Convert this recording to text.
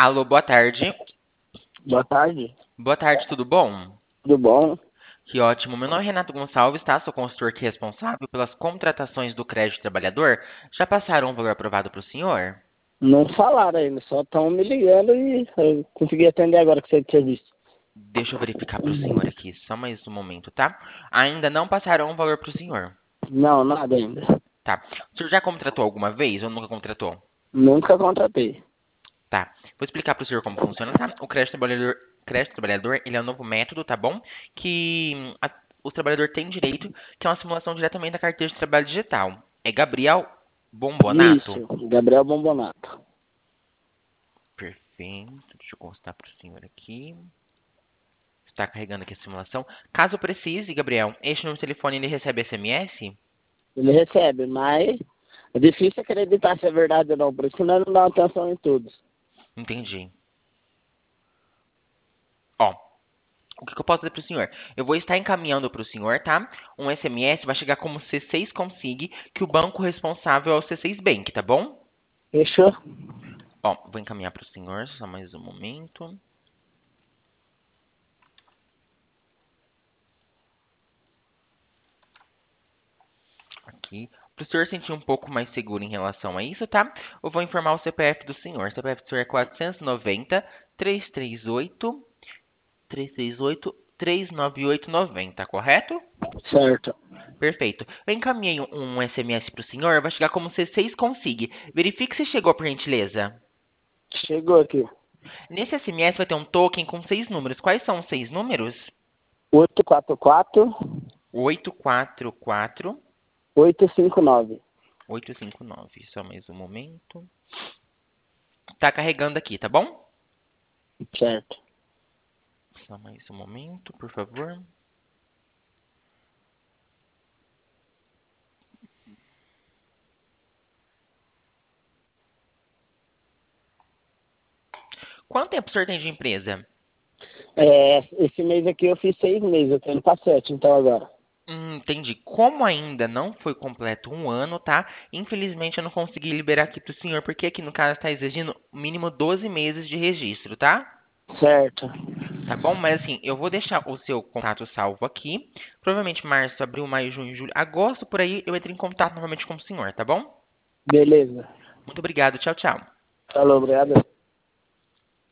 Alô, boa tarde. Boa tarde, Boa tarde, tudo bom? tudo bom? Que ótimo. Meu nome é Renato Gonçalves, tá? Sou consultor aqui responsável pelas contratações do crédito trabalhador. Já passaram o valor aprovado para o senhor? Não falaram ainda, só estão me ligando e eu consegui atender agora que você tinha visto. Deixa eu verificar para o senhor aqui, só mais um momento, tá? Ainda não passaram o valor para o senhor. Não, nada ainda. Tá. O senhor já contratou alguma vez ou nunca contratou? Nunca contratei. Tá. Vou explicar para o senhor como funciona, tá? O crédito trabalhador, ele é um novo método, tá bom? Que o trabalhador tem direito, que é uma simulação diretamente da carteira de trabalho digital. É Gabriel Bombonato? Isso, Gabriel Bombonato. Perfeito. Deixa eu constar para o senhor aqui. Está carregando aqui a simulação. Caso precise, Gabriel, este número de telefone ele recebe SMS? Ele recebe, mas é difícil acreditar se é verdade ou não, por isso que nós não damos atenção em tudo. Entendi. Ó, o que eu posso dizer para o senhor? Eu vou estar encaminhando para o senhor, tá? Um SMS vai chegar como C6 Consig, que o banco responsável é o C6 Bank, tá bom? Fechou? Ó, vou encaminhar para o senhor, só mais um momento. Aqui. Para o senhor sentir um pouco mais seguro em relação a isso, tá? Eu vou informar o CPF do senhor. O CPF do senhor é 490 338 338 39890, correto? Certo. Perfeito. Eu encaminhei um SMS para o senhor, vai chegar como C6 Consig. Verifique se chegou, por gentileza. Chegou aqui. Nesse SMS vai ter um token com 6 números. Quais são os 6 números? 844 844 859. 859. Só mais um momento. Tá carregando aqui, tá bom? Certo. Só mais um momento, por favor. Quanto tempo o senhor tem de empresa? Esse mês aqui eu fiz 6 meses, eu tô indo pra 7, então agora. Entendi. Como ainda não foi completo um ano, tá? Infelizmente eu não consegui liberar aqui pro senhor, porque aqui no caso está exigindo mínimo 12 meses de registro, tá? Certo. Tá bom? Mas assim, eu vou deixar o seu contato salvo aqui. Provavelmente março, abril, maio, junho, julho, agosto, por aí eu entro em contato novamente com o senhor, tá bom? Beleza. Muito obrigado. Tchau, tchau. Falou, obrigado.